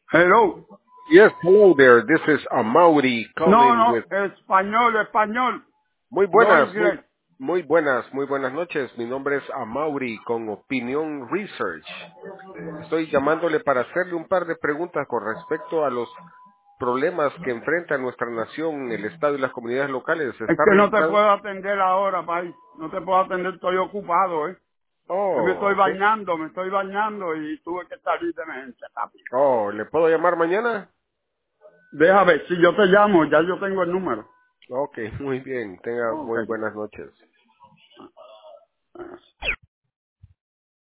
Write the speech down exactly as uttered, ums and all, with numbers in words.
Hello. Yes, hello there. This is Amaury No, calling no, with... español, español. Muy No buenas, muy, inglés. muy buenas, muy buenas noches. Mi nombre es Amaury con Opinion Research. Estoy llamándole para hacerle un par de preguntas con respecto a los problemas que enfrenta nuestra nación, el Estado y las comunidades locales. Es ¿Está que no te registrado? puedo atender ahora, país. No te puedo atender, estoy ocupado, ¿eh? Yo me Oh, estoy ok. bañando, me estoy bañando y tuve que salir de emergencia rápido. Oh, ¿le puedo llamar mañana? Deja ver, si yo te llamo, ya yo tengo el número. Ok, muy bien. Tenga Ok. muy buenas noches.